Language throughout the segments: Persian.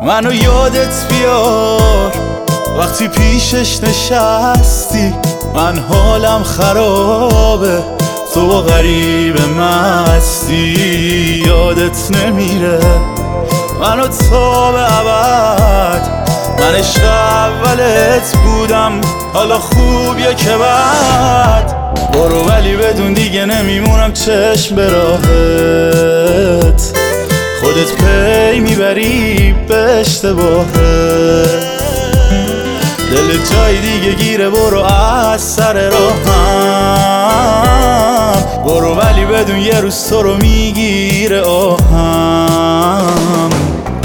منو یادت بیار وقتی پیشش نشستی. من حالم خرابه تو با غریبه مستی. یادت نمیره منو تا به ابد، من عشق اولت بودم حالا خوبیه که بعد. برو ولی بدون دیگه نمیمونم چشم به راهت، خودت پی میبری به اشتباهت. دل جای دیگه گیره برو از سر راهم. برو ولی بدون یه روز تو رو میگیره آهم.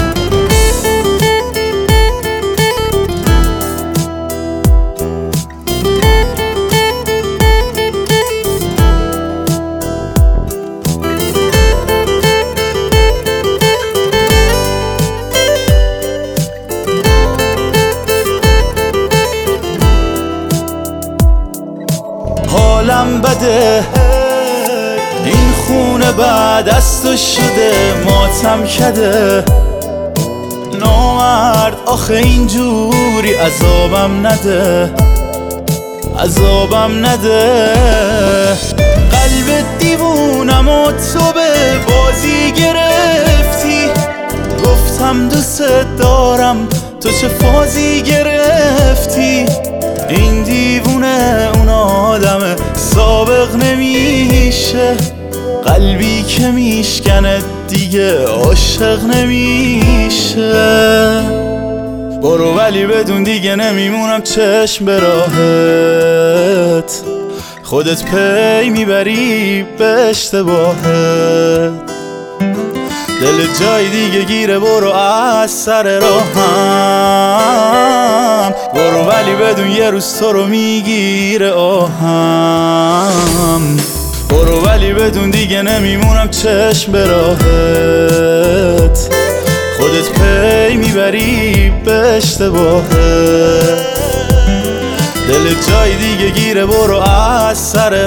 حالم بده این خونه بعد از تو شده ماتم کده. نامرد آخه اینجوری عذابم نده، عذابم نده. قلب دیوونم و تو به بازی گرفتی. گفتم دوست دارم تو چه فازی گرفتی. این دیوونه اون آدمه سابق نمیشه، قلبی که میشکنه دیگه عاشق نمیشه. برو ولی بدون دیگه نمیمونم چشم به راهت، خودت پی میبری به اشتباهت. دل جای دیگه گیره برو از سر راهم. برو ولی بدون یه روز تو رو میگیره آهم. برو ولی بدون دیگه نمیمونم چشم به راهت، خودت پی میبری به اشتباهت. دل جای دیگه گیره برو از سر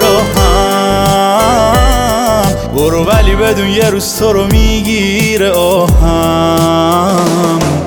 راهم. برو ولی بدون یه روز تو رو میگیره آهم.